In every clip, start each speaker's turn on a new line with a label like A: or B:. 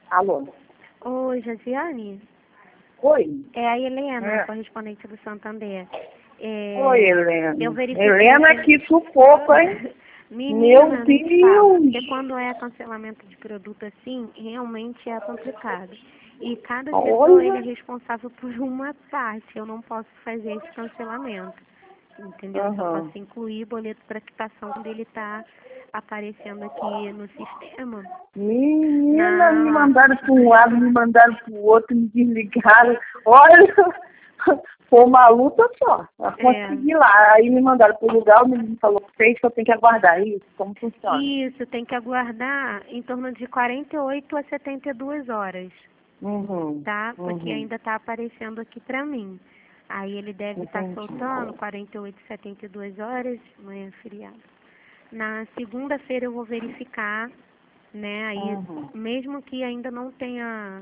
A: Alô?
B: Oi, Josiane?
A: Oi?
B: É a Helena, correspondente do Santander.
A: Oi, Helena.
B: Eu verifiquei
A: Helena, que sufoco, hein?
B: Menina,
A: Meu
B: nem te falo,
A: Deus!
B: porque quando é cancelamento de produto assim, realmente é complicado. E cada setor ele é
A: Olha!
B: responsável por uma parte. Eu não posso fazer esse cancelamento. Entendeu? Eu só posso incluir boleto para quitação quando ele está aparecendo aqui no sistema.
A: Menina, me mandaram para um lado, me mandaram para o outro, me desligaram. Olha, foi uma luta só. Eu consegui lá. Aí me mandaram para o lugar, o menino falou que eu tenho que aguardar isso. Como funciona?
B: Isso, tem que aguardar em torno de 48 a 72 horas. Tá? Porque ainda está aparecendo aqui para mim. Aí ele deve estar soltando 48, 72 horas, amanhã é feriado. Na segunda-feira eu vou verificar, né? Aí, mesmo que ainda não tenha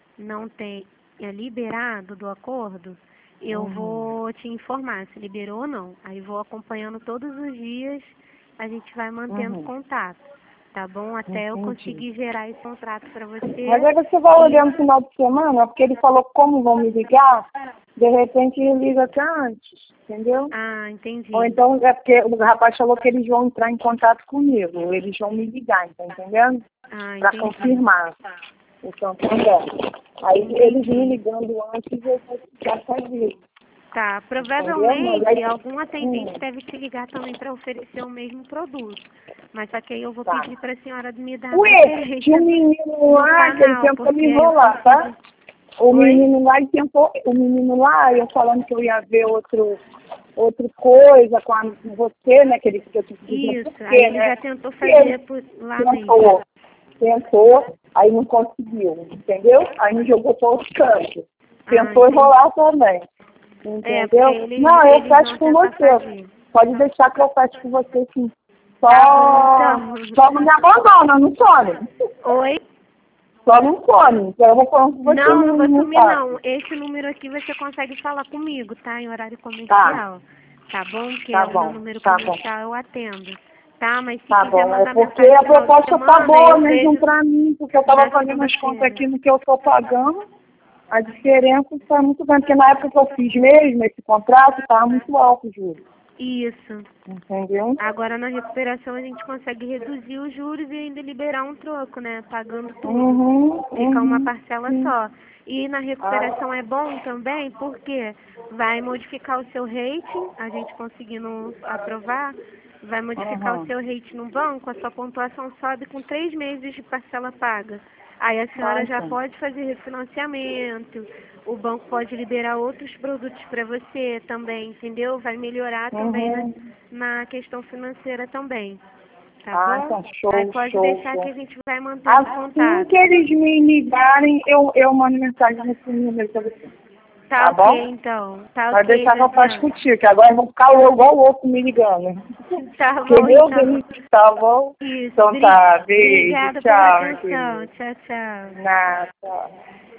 B: liberado do acordo, eu vou te informar se liberou ou não. Aí vou acompanhando todos os dias, a gente vai mantendo contato, tá bom? Até eu conseguir gerar esse contrato para você.
A: Mas aí você vai olhando no final de semana, porque ele falou como vão me ligar, de repente ele liga até antes, entendeu?
B: Ah, entendi.
A: Ou então é porque o rapaz falou que eles vão entrar em contato comigo, eles vão me ligar, tá entendendo? Para confirmar o Santander. Aí eles me ligando antes, eu já sabia.
B: Tá, provavelmente algum atendente deve te ligar também para oferecer o mesmo produto. Mas só que aí eu vou pedir para a senhora me dar
A: Ué, tinha um menino lá que ele tentou me enrolar, tá? O menino lá, eu falando que eu ia ver outra coisa com você, né? Que ele que eu te pedi.
B: Isso, aí ele já tentou fazer por lá mesmo.
A: Tentou, aí não conseguiu, entendeu? Aí me jogou para outro canto. Tentou enrolar também. Entendeu? Não, eu fecho com você. Pode deixar que eu fecho com você, sim. Só não me abandona, não some.
B: Oi?
A: Só não some. Eu vou falando com você.
B: Não vou sumir não. Esse número aqui você consegue falar comigo, tá? Em horário comercial. Tá bom? Que é o meu número comercial, eu atendo. Tá, mas se quiser mandar
A: porque
B: mensagem
A: a proposta tá boa mesmo pra mim, porque eu tava fazendo as contas aqui no que eu tô pagando. A diferença está muito grande, porque na época que eu fiz mesmo esse contrato, estava muito alto o juros.
B: Isso.
A: Entendeu?
B: Agora na recuperação a gente consegue reduzir os juros e ainda liberar um troco, né? Pagando tudo. Fica uma parcela só. E na recuperação é bom também, porque vai modificar o seu rating, a gente conseguindo aprovar, vai modificar o seu rating no banco, a sua pontuação sobe com 3 meses de parcela paga. Aí a senhora já pode fazer refinanciamento, o banco pode liberar outros produtos para você também, entendeu? Vai melhorar também na questão financeira também. Tá bom?
A: Então show,
B: aí pode deixar que a gente vai mantendo contato.
A: Assim que eles me ligarem, eu mando mensagem nesse número para você.
B: Tá
A: bom?
B: ok, então. Tá
A: Vai
B: ok,
A: deixar que eu faço contigo, que agora eu vou ficar igual o outro me ligando.
B: Tá bom,
A: Meu
B: então.
A: Deus, tá bom?
B: Isso.
A: Então tá, beijo,
B: Obrigada
A: tchau,
B: pela
A: meu
B: atenção.
A: querido.
B: Tchau, tchau.
A: Nada, tchau.